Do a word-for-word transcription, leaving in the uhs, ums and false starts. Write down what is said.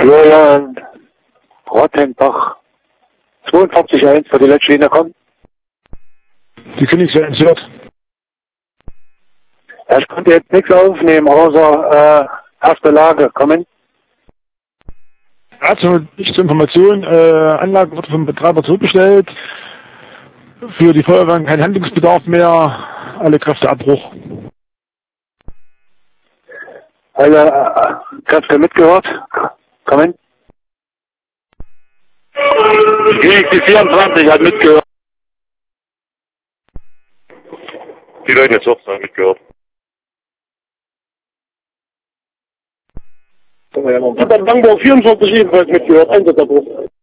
Florian Rottenbach, zweiundvierzig eins für die letzte Linie kommen. Die Königswehr entführt. Ich konnte jetzt nichts aufnehmen, außer äh, erste Lage. Kommen. Also, nicht zur Information, äh, Anlage wird vom Betreiber zurückgestellt. Für die Feuerwehr kein Handlungsbedarf mehr, alle Kräfte Abbruch. Alle äh, Kräfte mitgehört. Kommen. Die vierundzwanzig hat mitgehört. Die Leute jetzt auch haben mitgehört. Ich habe Bangor vierundvierzig ebenfalls mitgehört, Einsatzabbruch.